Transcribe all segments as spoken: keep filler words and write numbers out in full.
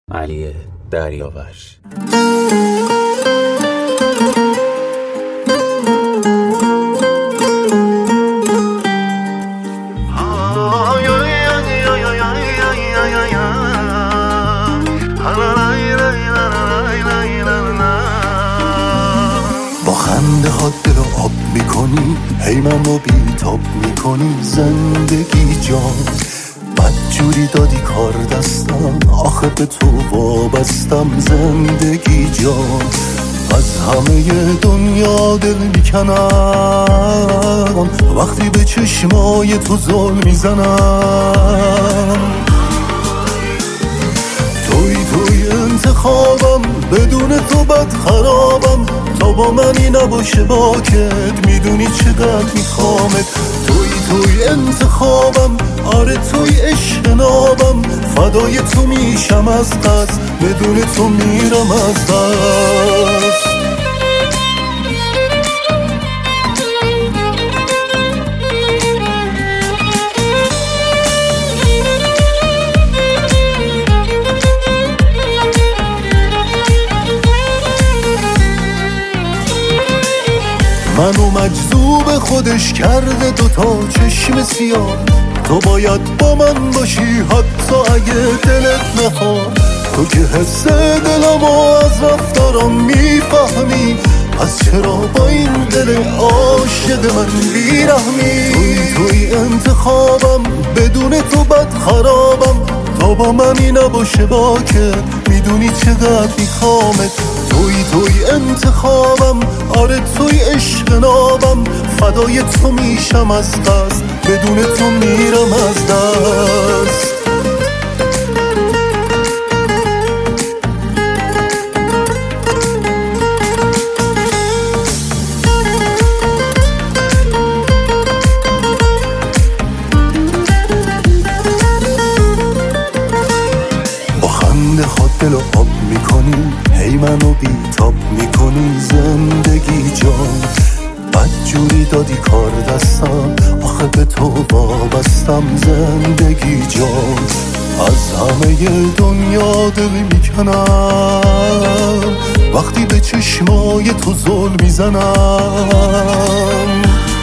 علی دریاوش. با خنده ها دل آب میکنی، هی منو بیتاب میکنی زندگی جان. بدجوری دادی کار دستم، آخه به تو وابستم زندگی جان. از همه دنیا دل میکنم وقتی به چشمای تو زل میزنم. توی توی انتخابم، بدون تو بد خرابم. تا با منی نباشه باکت، میدونی چقدر میخوامت. توی توی انتخابم، آره توی عشق نابم. فدای تو میشم از قصد، بدون تو میرم از دست. منو مجذوب خودش کرده دوتا چشم سیاه. تو باید با من باشی حتی اگه دلت نخواد. تو که حس دلمو از رفتارم میفهمی، پس چرا با این دل عاشق من بیرحمی؟ توی توی انتخابم، بدون تو بد خرابم. تا با منی نباشه باکت، میدونی چقدر میخوامت. توی توی انتخابم، آره توی عشق نابم. فدای تو میشم از قصد، بدون تو میرم از دست. با خنده ها دل آب میکنی، هی منو بیتاب میکنی زندگی جان. بدجوری دادی کار دستم، آخه به تو وابستم زندگی جان. از همه دنیا دل میکنم وقتی به چشمای تو زل میزنم.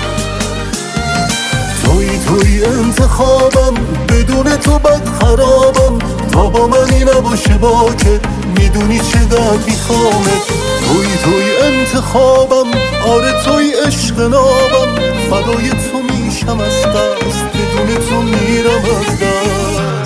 توی توی انتخابم، بدون تو بد خرابم. تا با منی نباشه باکت، میدونی چقدر میخوامت. توی توی انتخابم، آره توی عشق نابم. فدای تو میشم از دست، بدون تو میرم از دست.